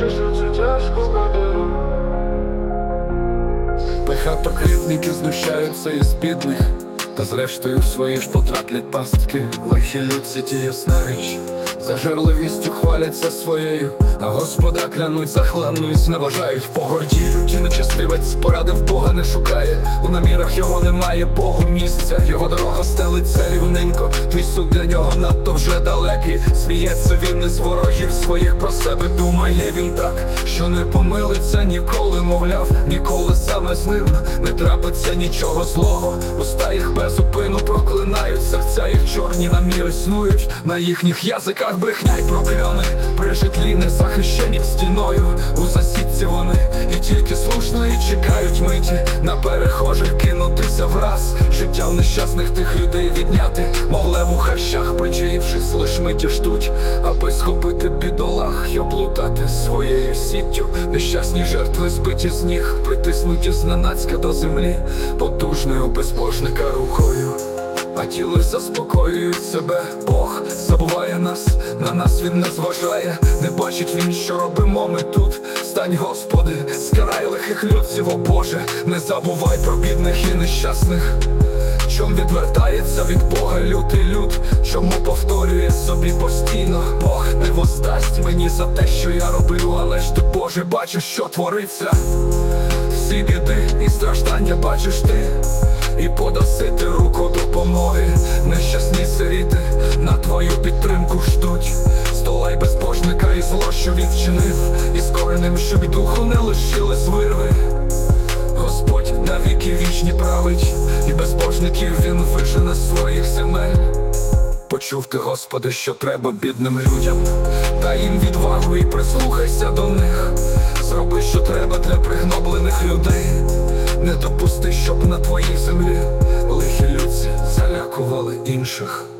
серце тяжко буде. Багато кривдники знущаються із бідних, та зрештою свої ж потраплять пастки. Лихі людці ті ясна річ, за жарливістю хваляться своєю, а Господа клянуть захланну і зневажають. В погорді чи нечестивець порадив Бога не шукає, у намірах його немає Богу місця, його дорога стелиться рівненько, твій суд для нього надто вже далекий. Сміється він із ворогів своїх, про себе думає він так, що не помилиться ніколи, мовляв, ніколи саме з ним не трапиться нічого злого. Уста їх без зупину проклинають, серця їх чорні наміри снують, на їхніх язиках брехня й прокльони, при житлі не захищені стіною. У засідці вони і тільки слушно і чекають миті на перехожих кинутися враз, життя в нещасних тих людей відняти, мов лев у хащах, причаївшись лиш миті ждуть, аби схопити бідолах й облутати своєю сіттю. Нещасні жертви збиті з ніг, притиснуті зненацька до землі потужною безбожника рукою, а тіло заспокоюють себе. Бог забуває нас, на нас він не зважає, не бачить він, що робимо ми тут. Стань, Господи, скарай лихих людців, о Боже, не забувай про бідних і нещасних. Чом відвертається від Бога лютий люд, чому повторює собі постійно: Бог не воздасть мені за те, що я роблю, але ж ти, Боже, бачиш, що твориться. Всі біди і страждання бачиш ти, і подаси ти руку допомоги. Нещасні сиріти на твою підтримку ждуть. Здолай безбожника і зло, що він вчинив, і з коренем, щоб духу не лишили з вирви. Господь навіки вічні править, і безбожників він вижене з своїх земель. Почув ти, Господи, що треба бідним людям, дай їм відвагу і прислухайся до них. Зроби, що треба для пригноблених людей, не допусти, щоб на твоїй землі лихі людці залякували інших.